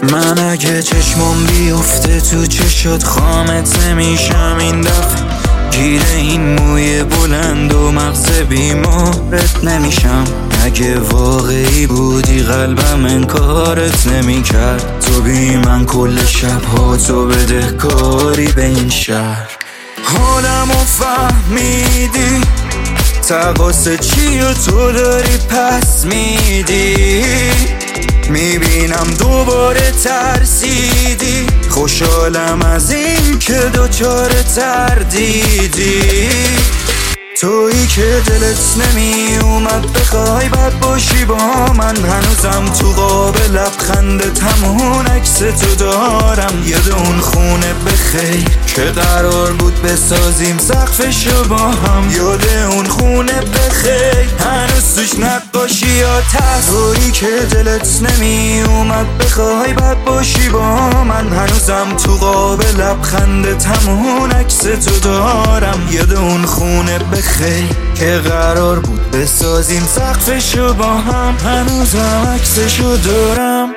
من اگه چشمم بیفته تو چشات خامت نمیشم این دفعه، گیر این موی بلند و مغز بیمارت نمیشم. اگه واقعی بودی قلبم انکارت نمیکرد، تو بی من کل شبها تو بدهکاری به این شهر. حالمو فهمیدی تقاص چی و تو داری پس میدی، میبینم دوباره ترسیدی، خوشحالم از این که دوچار تردیدی. تویی که دلت نمی اومد بخوای بد باشی با من، هنوزم تو قاب لبخندت همون عکس تو دارم. یاد اون خونه بخیر که قرار بود بسازیم سقفشو با هم، یاد اون خونه بخیر هنوز توش نقاشیات هست. تویی که دلت نمی اومد بخوای بد باشی با من، هنوزم تو قاب لبخندت همون عکس تو دارم. یاد اون خونه بخیر که قرار بود بسازیم سقفشو با هم، هنوزم عکسشو دارم.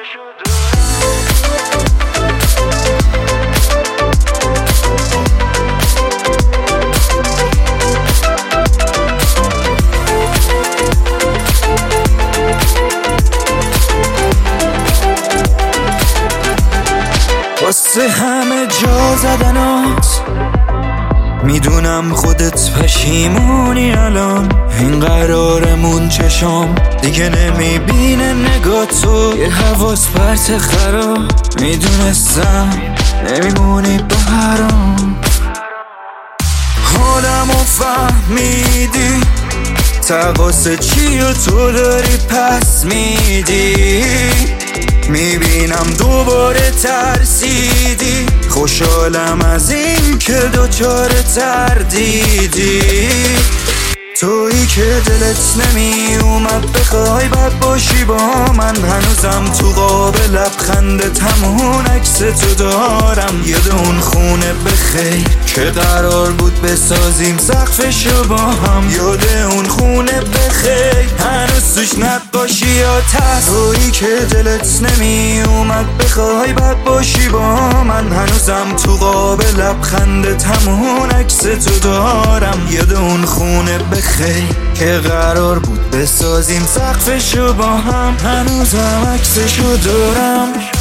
واسه همه جا زدنات میدونم خودت پشیمونی الان، این قرارمون چشام دیگه نمیبینه نگاه تو، یه حواس پرت خراب میدونستم نمیمونی برام. حالمو فهمیدی تقاص چی و تو داری پس میدی، میبینم دوباره ترسیدی، خوشحالم از این که دوچار تردیدی. تویی که دلت نمی اومد بخوای بد باشی با من، هنوزم تو قاب لبخندت همون عکس تو دارم. یاد اون خونه بخیر که قرار بود بسازیم سقفشو با هم، یاد اون خونه بخیر هنوز توش نقاشیات هست. تویی که دلت نمی اومد بخوای بد باشی با من، هنوزم تو قاب لبخندت همون عکس تو دارم. یاد اون خونه بخیر که قرار بود بسازیم سقفشو با هم، هنوزم عکسشو دارم.